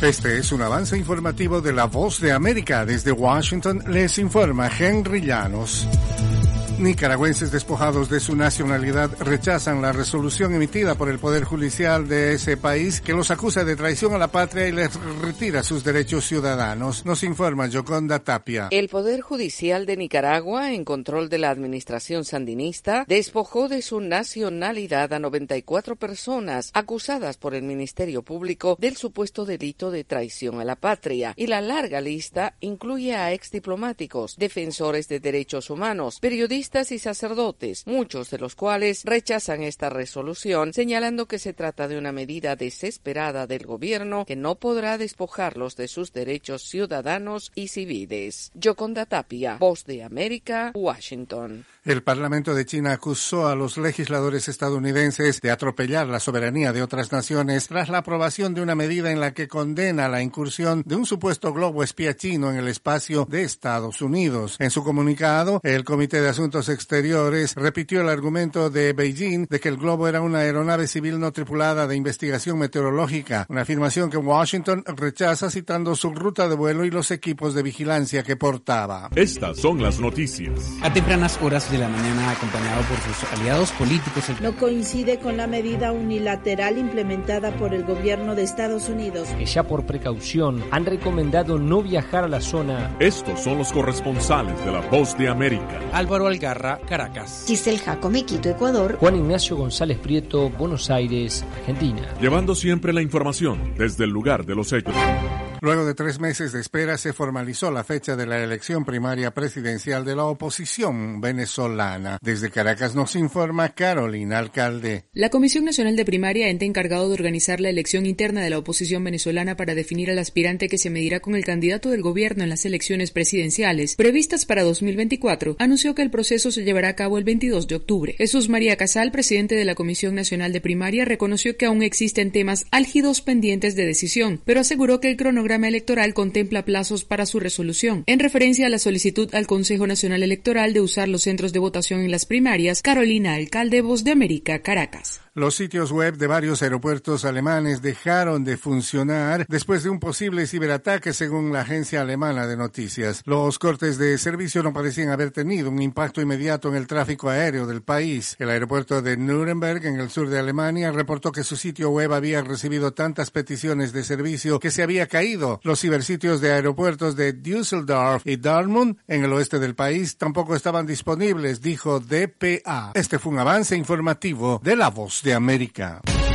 Este es un avance informativo de La Voz de América. Desde Washington les informa Henry Llanos. Nicaragüenses despojados de su nacionalidad rechazan la resolución emitida por el Poder Judicial de ese país que los acusa de traición a la patria y les retira sus derechos ciudadanos. Nos informa Yoconda Tapia. El Poder Judicial de Nicaragua, en control de la administración sandinista, despojó de su nacionalidad a 94 personas acusadas por el Ministerio Público del supuesto delito de traición a la patria. Y la larga lista incluye a exdiplomáticos, defensores de derechos humanos, periodistas y sacerdotes, muchos de los cuales rechazan esta resolución, señalando que se trata de una medida desesperada del gobierno que no podrá despojarlos de sus derechos ciudadanos y civiles. Yoconda Tapia, Voz de América, Washington. El Parlamento de China acusó a los legisladores estadounidenses de atropellar la soberanía de otras naciones tras la aprobación de una medida en la que condena la incursión de un supuesto globo espía chino en el espacio de Estados Unidos. En su comunicado, el Comité de Asuntos Exteriores repitió el argumento de Beijing de que el globo era una aeronave civil no tripulada de investigación meteorológica, una afirmación que Washington rechaza citando su ruta de vuelo y los equipos de vigilancia que portaba. Estas son las noticias. A tempranas horas de la mañana, acompañado por sus aliados políticos. No coincide con la medida unilateral implementada por el gobierno de Estados Unidos, que ya por precaución han recomendado no viajar a la zona. Estos son los corresponsales de La Voz de América. Álvaro Algarra, Caracas. Giselle Jacome, Quito, Ecuador. Juan Ignacio González Prieto, Buenos Aires, Argentina. Llevando siempre la información desde el lugar de los hechos. Luego de 3 meses de espera, se formalizó la fecha de la elección primaria presidencial de la oposición venezolana. Desde Caracas nos informa Carolina Alcalde. La Comisión Nacional de Primaria, ente encargado de organizar la elección interna de la oposición venezolana para definir al aspirante que se medirá con el candidato del gobierno en las elecciones presidenciales previstas para 2024, anunció que el proceso se llevará a cabo el 22 de octubre. Jesús María Casal, presidente de la Comisión Nacional de Primaria, reconoció que aún existen temas álgidos pendientes de decisión, pero aseguró que el cronograma electoral contempla plazos para su resolución. En referencia a la solicitud al Consejo Nacional Electoral de usar los centros de votación en las primarias, Carolina Alcalde, Voz de América, Caracas. Los sitios web de varios aeropuertos alemanes dejaron de funcionar después de un posible ciberataque, según la agencia alemana de noticias. Los cortes de servicio no parecían haber tenido un impacto inmediato en el tráfico aéreo del país. El aeropuerto de Nuremberg, en el sur de Alemania, reportó que su sitio web había recibido tantas peticiones de servicio que se había caído. Los cibersitios de aeropuertos de Düsseldorf y Dortmund, en el oeste del país, tampoco estaban disponibles, dijo dpa. Este fue un avance informativo de La Voz de América.